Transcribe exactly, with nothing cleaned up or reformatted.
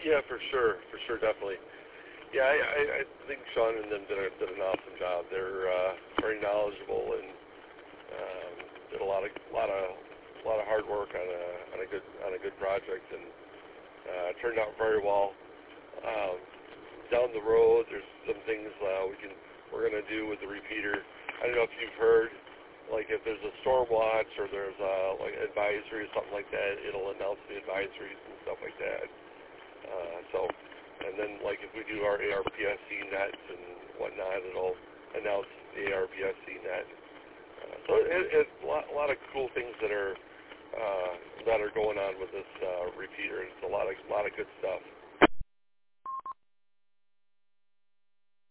Yeah, for sure, for sure, definitely. Yeah, I, I, I think Sean and them did, a, did an awesome job. They're uh, very knowledgeable and um, did a lot of lot of a lot of hard work on a on a good on a good project, and uh, turned out very well. Um, down the road, there's some things uh, we can we're going to do with the repeater. I don't know if you've heard, like if there's a storm watch or there's a, like advisory or something like that, it'll announce the advisories and stuff like that. Uh, so, and then like if we do our A R P S C nets and whatnot, it'll announce the A R P S C net. Uh, so it, it's a lot, a lot of cool things that are uh, that are going on with this uh, repeater. It's a lot of lot of good stuff.